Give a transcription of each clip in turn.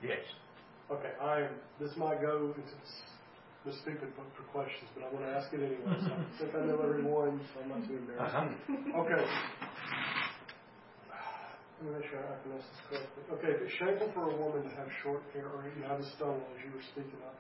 Yes. Okay, this might go into the stupid for questions, but I'm going to ask it anyway. So I think I know everyone, so I'm not too embarrassed. Okay. Let me make sure I pronounce this correctly. Okay, if it's shameful for a woman to have short hair or even have a stubble, as you were speaking of,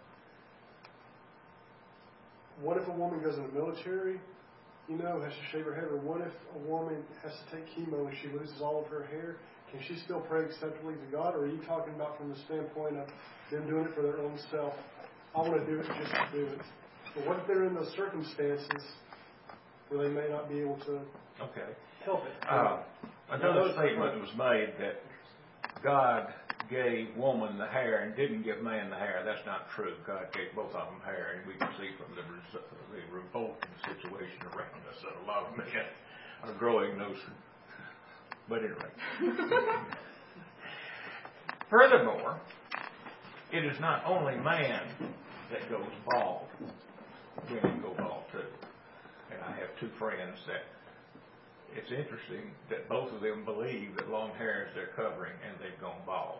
what if a woman goes in the military, has to shave her head? Or what if a woman has to take chemo and she loses all of her hair? Can she still pray acceptably to God? Or are you talking about from the standpoint of them doing it for their own self? I want to do it just to do it. But what if they're in those circumstances where they may not be able to help it? Another statement was made that God gave woman the hair and didn't give man the hair. That's not true. God gave both of them hair, and we can see from the revolting situation around us that a lot of men are growing those. But anyway. Furthermore, it is not only man that goes bald. Women go bald too. And I have two friends that it's interesting that both of them believe that long hair is their covering and they've gone bald.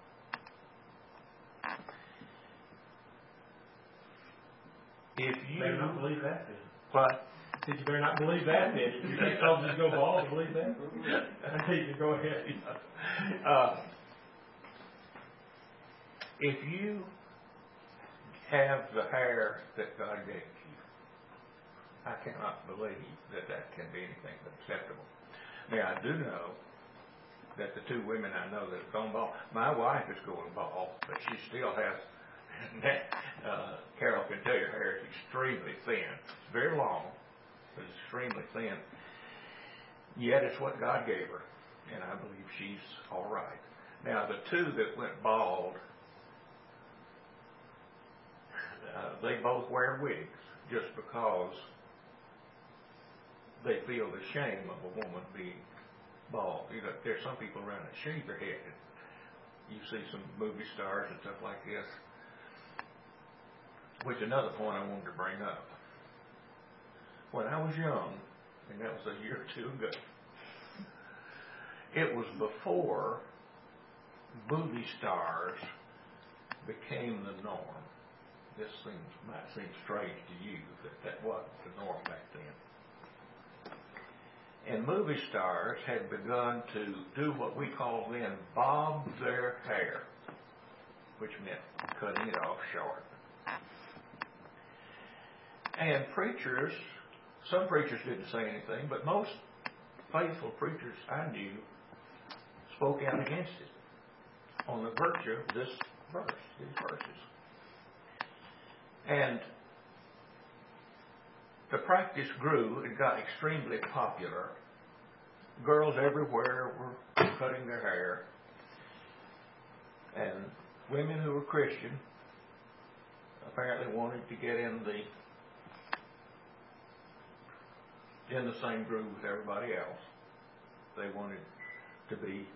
If you better not believe that then. What? You better not believe that then. If you think I'll just go bald, believe that. I need to go ahead. If you have the hair that God gave you, I cannot believe that can be anything but acceptable. Now, I do know that the two women I know that have gone bald, my wife is going bald, but she still has, Carol can tell you, her hair is extremely thin. It's very long, but it's extremely thin. Yet it's what God gave her, and I believe she's all right. Now, the two that went bald, they both wear wigs just because they feel the shame of a woman being bald. There's some people around that shave their head. You see some movie stars and stuff like this. Which another point I wanted to bring up. When I was young, and that was a year or two ago, it was before movie stars became the norm. This might seem strange to you that wasn't the norm back then. And movie stars had begun to do what we call then bob their hair, which meant cutting it off short. And preachers, some preachers didn't say anything, but most faithful preachers I knew spoke out against it on the virtue of this verse, these verses. And the practice grew and got extremely popular. Girls everywhere were cutting their hair. And women who were Christian apparently wanted to get in the same groove with everybody else. They wanted to be,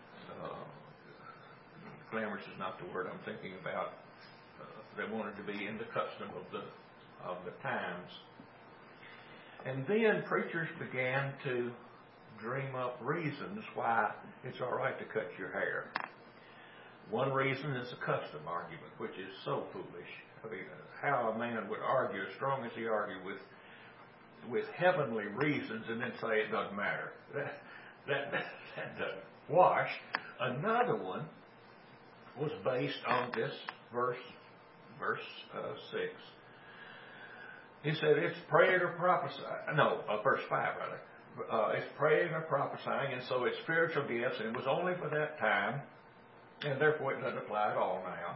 glamorous is not the word I'm thinking about. They wanted to be in the custom of the times. And then preachers began to dream up reasons why it's all right to cut your hair. One reason is the custom argument, which is so foolish. I mean, how a man would argue as strong as he argued with heavenly reasons and then say it doesn't matter. That doesn't wash. Another one was based on this verse 6. He said it's praying or prophesying. No, verse 5 rather. It's praying or prophesying, and so it's spiritual gifts, and it was only for that time, and therefore it doesn't apply at all now.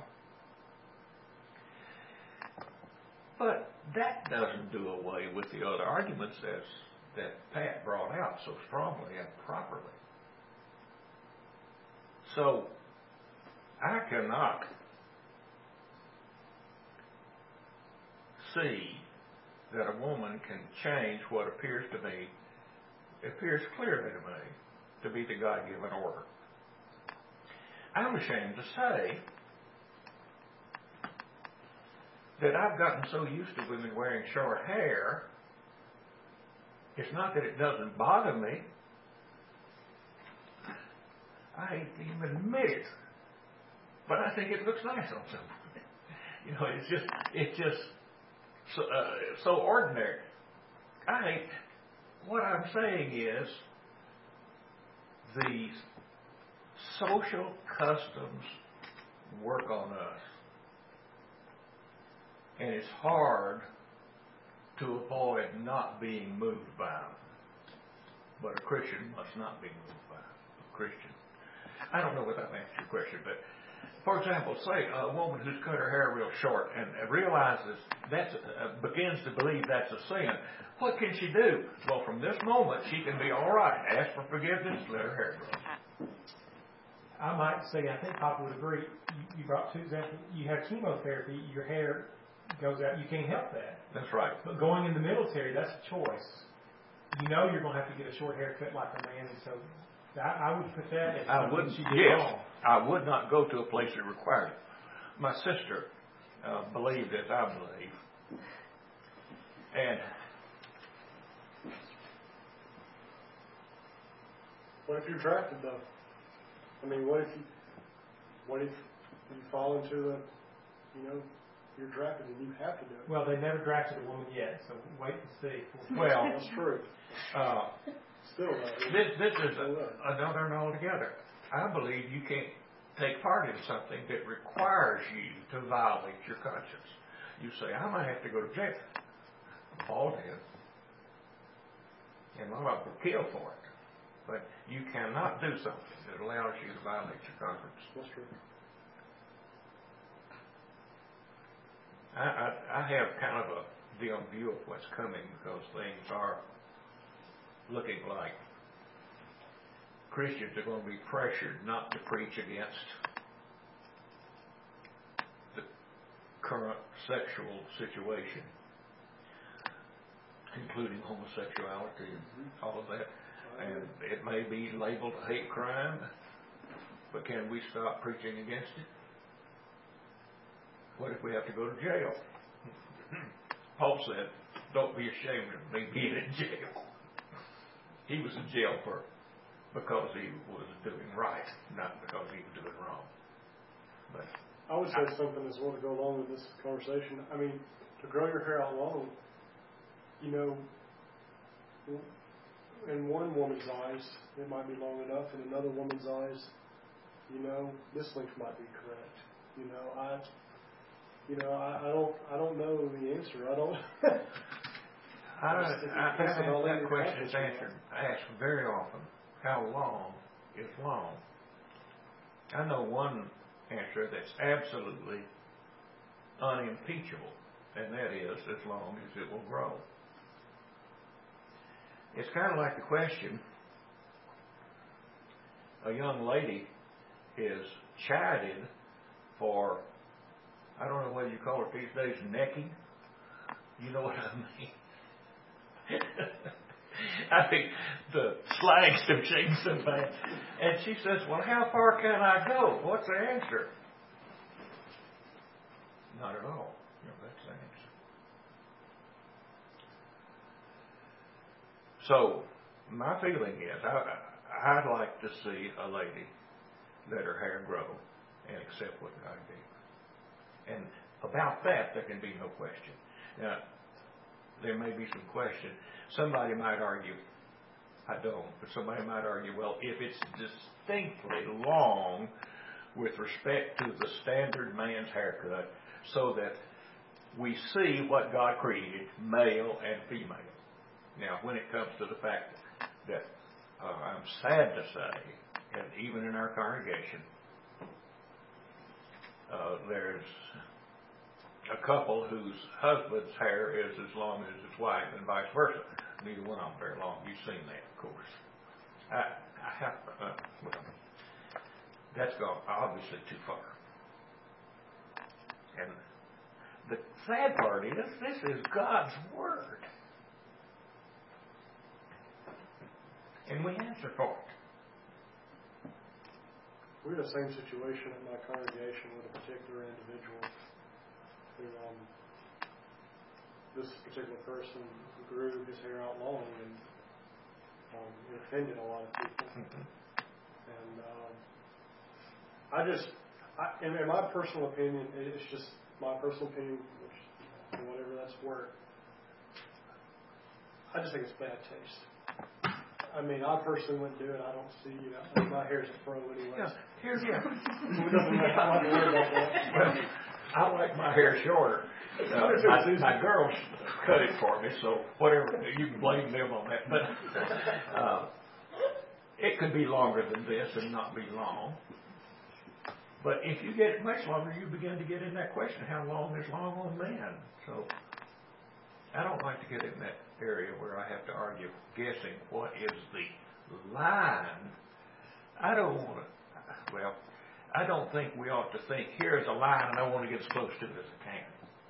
But that doesn't do away with the other arguments that Pat brought out so strongly and properly. So I cannot see that a woman can change what appears clearly to me to be the God-given order. I'm ashamed to say that I've gotten so used to women wearing short hair, it's not that it doesn't bother me. I hate to even admit it. but I think it looks nice on somebody. You know, it's just so ordinary. What I'm saying is the social customs work on us, and it's hard to avoid not being moved by them. But a Christian must not be moved by a Christian. I don't know whether that answers your question, but for example, say a woman who's cut her hair real short and realizes begins to believe that's a sin. What can she do? Well, from this moment, she can be all right. Ask for forgiveness, let her hair grow. I might say, I think Papa would agree. You brought two examples. You have chemotherapy, your hair goes out. You can't help that. That's right. But going in the military, that's a choice. You know you're going to have to get a short haircut like a man, and so I would put that as something she did wrong. I would not go to a place that required it. My sister believed as I believe. And what if you're drafted, though? I mean, what if you fall into the, you're drafted and you have to do it? Well, they never drafted a woman yet, so wait and see. Well, that's true. Still, this is another and altogether. I believe you can't take part in something that requires you to violate your conscience. You say, I might have to go to jail. Paul did. And a lot of people were killed for it. But you cannot do something that allows you to violate your conscience. That's true. I have kind of a dim view of what's coming because things are looking like Christians are going to be pressured not to preach against the current sexual situation, including homosexuality and all of that. And it may be labeled a hate crime, but can we stop preaching against it? What if we have to go to jail? Paul said, don't be ashamed of me being in jail. He was in jail because he was doing right, not because he was doing wrong. But I would say something as well to go along with this conversation. I mean, to grow your hair out long, in one woman's eyes, it might be long enough. In another woman's eyes, this length might be correct. I don't know the answer. I don't. I think that question is asked very often. How long is long? I know one answer that's absolutely unimpeachable, and that is as long as it will grow. It's kind of like the question, a young lady is chided for, I don't know what you call it these days, necking. You know what I mean? I think the slangs have changed so bad. And she says, well, how far can I go? What's the answer? Not at all. That's the answer. So, my feeling is, I'd like to see a lady let her hair grow and accept what God gave her. And about that, there can be no question. Now, there may be some question. Somebody might argue, I don't, but somebody might argue, well, if it's distinctly long with respect to the standard man's haircut, so that we see what God created, male and female. Now, when it comes to the fact that I'm sad to say, and even in our congregation, there's a couple whose husband's hair is as long as his wife and vice versa. Neither one of them very long. You've seen that, of course. I have, well, that's gone obviously too far. And the sad part is, this is God's Word. And we answer for it. We're in the same situation at my congregation with a particular individual who, this particular person grew his hair out long and it offended a lot of people. And In my personal opinion, it's just my personal opinion, which, whatever that's worth. I just think it's bad taste. I mean, I personally wouldn't do it. I don't see, my hair's a fro anyway. Yeah, here's it doesn't matter. I don't worry about that. Well, I like my hair shorter. My girls cut it for me, so whatever, you can blame them on that. But it could be longer than this and not be long. But if you get it much longer, you begin to get in that question, how long is long on men? So I don't like to get in that area where I have to argue guessing what is the line. I don't think we ought to think, here's a line and I want to get as close to it as I can.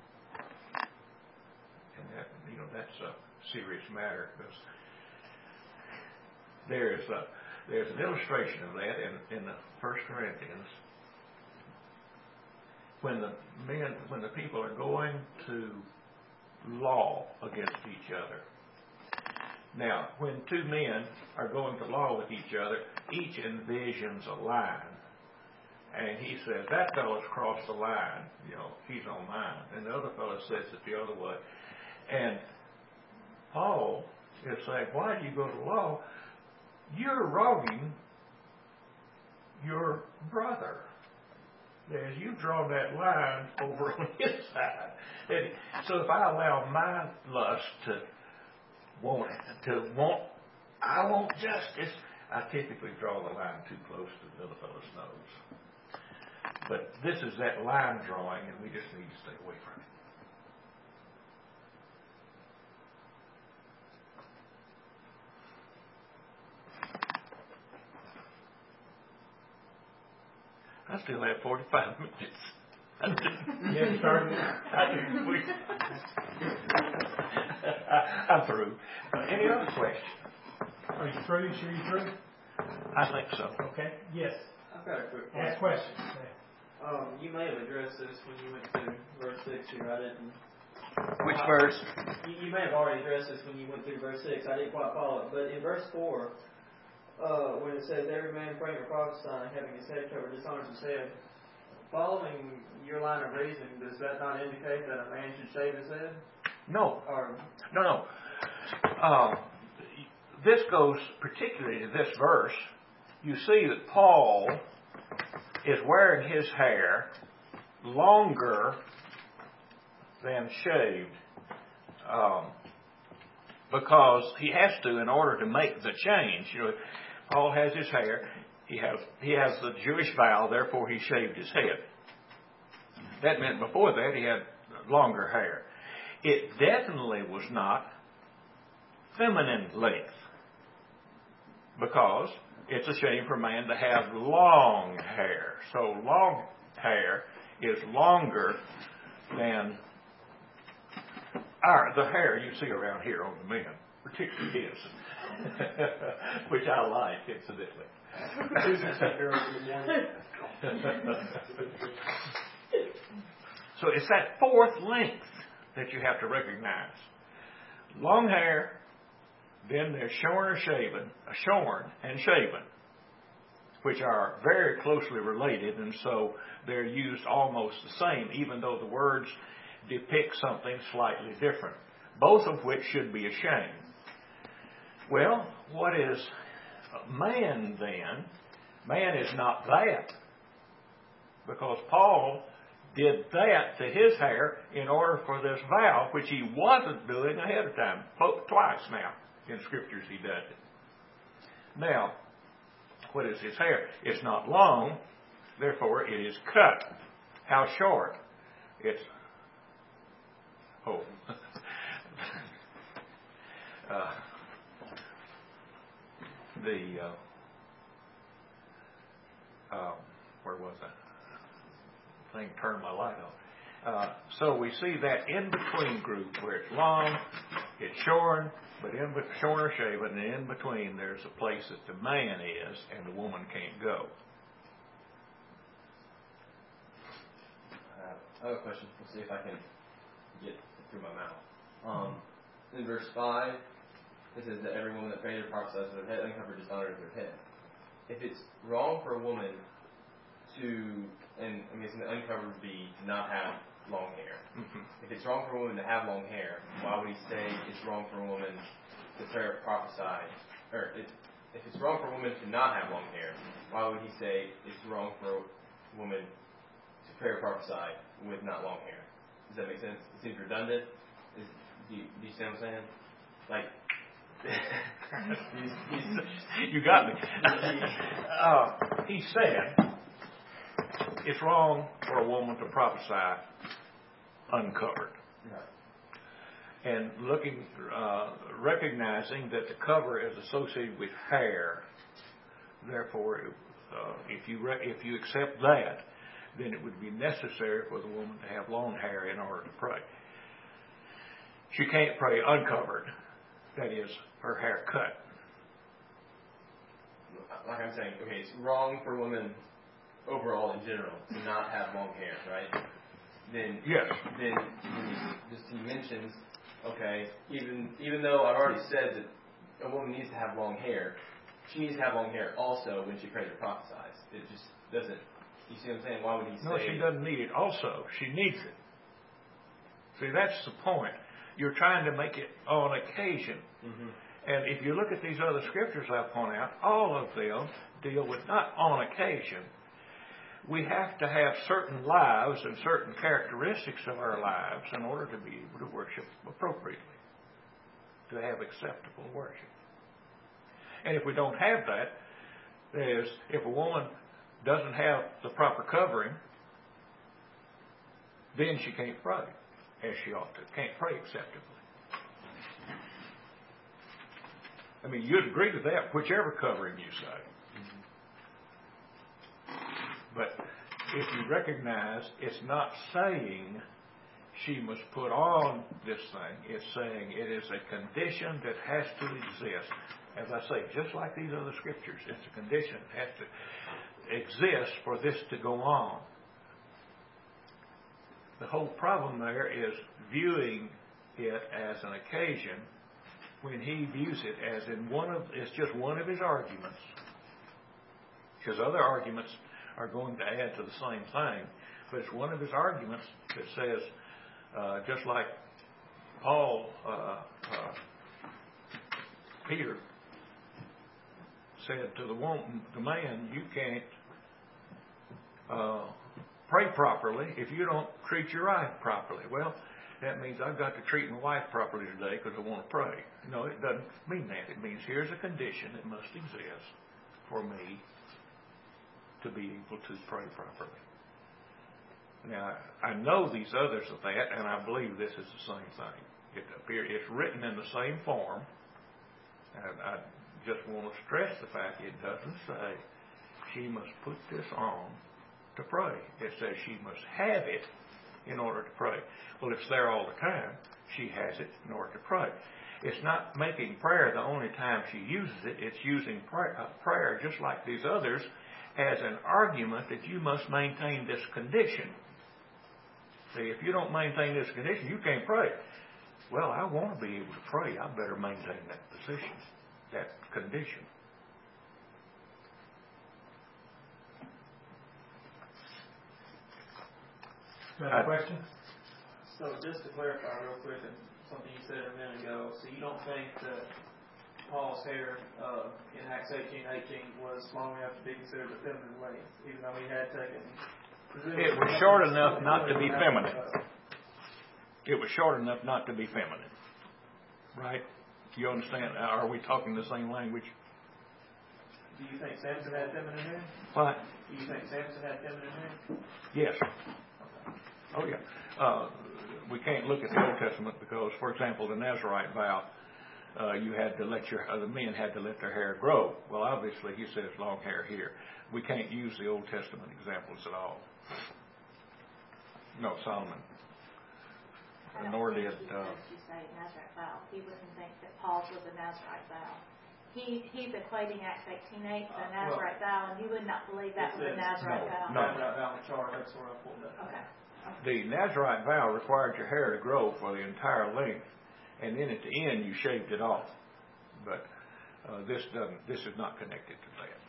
And that, that's a serious matter, because there's an illustration of that in the 1 Corinthians. When the people are going to law against each other. Now, when two men are going to law with each other, each envisions a line. And he says, that fellow's crossed the line, he's on mine. And the other fellow says it the other way. And Paul is saying, why do you go to law? You're wronging your brother. As you've drawn that line over on his side. And so if I allow my lust I want justice, I typically draw the line too close to the other fellow's nose. But this is that line drawing, and we just need to stay away from it. I still have 45 minutes. Yeah, started. I'm through. Any other questions? Are you through? You sure you're through? I think so. Okay. Yes. I've got a quick question. Ask questions. You may have addressed this when you went to verse 6 here. I didn't. Which verse? You may have already addressed this when you went through verse 6. I didn't quite follow it. But in verse 4, when it says, every man praying or prophesying, having his head covered, dishonors his head, following your line of reasoning, does that not indicate that a man should shave his head? No. No. This goes particularly to this verse. You see that Paul is wearing his hair longer than shaved because he has to in order to make the change. Paul has his hair. He has the Jewish vow, therefore he shaved his head. That meant before that he had longer hair. It definitely was not feminine length, because it's a shame for a man to have long hair. So long hair is longer than the hair you see around here on the men, particularly his, which I like, incidentally. So it's that fourth length that you have to recognize. Long hair, then there's shorn and shaven, which are very closely related, and so they're used almost the same, even though the words depict something slightly different, both of which should be a shame. Well, what is man then? Man is not that, because Paul did that to his hair in order for this vow, which he wasn't doing ahead of time. Twice now in Scriptures he does it. Now, what is his hair? It's not long, therefore it is cut. How short? It's where was I? Thing turned my light on. So we see that in-between group where it's long, it's shorn, but shorn or shaven, and in between there's a place that the man is and the woman can't go. I have a question. We'll see if I can get it through my mouth. In verse 5, it says that every woman that prays or prophesies with her head uncovered dishonors their head. If it's wrong for a woman to and I'm guessing the uncovered would be to not have long hair. Mm-hmm. If it's wrong for a woman to have long hair, why would he say it's wrong for a woman to prophesy? Or if it's wrong for a woman to not have long hair, why would he say it's wrong for a woman to pray or prophesy with not long hair? Does that make sense? It seems redundant. Do you see what I'm saying? Like, you got me. He said it's wrong for a woman to prophesy uncovered. Right. And recognizing that the cover is associated with hair, therefore, if you accept that, then it would be necessary for the woman to have long hair in order to pray. She can't pray uncovered, that is, her hair cut. Like I'm saying, okay, it's wrong for women overall in general to not have long hair, right? Then yes. Then he mentions, okay, even though I've already said that a woman needs to have long hair, she needs to have long hair also when she prays or prophesies. It just doesn't. You see what I'm saying? Why would he say? No, she doesn't need it. Also, she needs it. See, that's the point. You're trying to make it on occasion. Mm-hmm. And if you look at these other scriptures I point out, all of them deal with not on occasion. We have to have certain lives and certain characteristics of our lives in order to be able to worship appropriately, to have acceptable worship. And if we don't have that, if a woman doesn't have the proper covering, then she can't pray as she ought to, can't pray acceptably. I mean, you'd agree to that, whichever covering you say. But if you recognize it's not saying she must put on this thing, it's saying it is a condition that has to exist. As I say, just like these other scriptures, it's a condition that has to exist for this to go on. The whole problem there is viewing it as an occasion when he views it as it's just one of his arguments. His other arguments are going to add to the same thing, but it's one of his arguments that says, just like Paul, Peter said to the man, you can't pray properly if you don't treat your wife properly. Well, that means I've got to treat my wife properly today because I want to pray. No, it doesn't mean that. It means here's a condition that must exist for me to be able to pray properly. Now, I know these others of that, and I believe this is the same thing. It's written in the same form, and I just want to stress the fact it doesn't say she must put this on to pray. It says she must have it in order to pray. Well, it's there all the time. She has it in order to pray. It's not making prayer the only time she uses it. It's using prayer just like these others as an argument that you must maintain this condition. See, if you don't maintain this condition, you can't pray. Well, I want to be able to pray. I better maintain that position, that condition. Another question? So just to clarify real quick, something you said a minute ago, so you don't think that Paul's hair in Acts 18:18 was long enough to be considered a feminine length, even though he had taken... It was short enough not to be feminine. It was short enough not to be feminine. Right? You understand? Are we talking the same language? Do you think Samson had feminine hair? What? Do you think Samson had feminine hair? Yes. Oh, yeah. We can't look at the Old Testament because, for example, the Nazarite vow, you had to let the men had to let their hair grow. Well, obviously, he says long hair here. We can't use the Old Testament examples at all. No, Solomon. Nor did. You say Nazarite vow. He wouldn't think that Paul's was a Nazarite vow. He's equating Acts 18:8 to a Nazarite vow, and you would not believe that was a Nazarite vow. No. Nazarite vow chart. That's where I pulled that. Okay. The Nazarite vow required your hair to grow for the entire length, and then at the end you shaved it off. But this is not connected to that.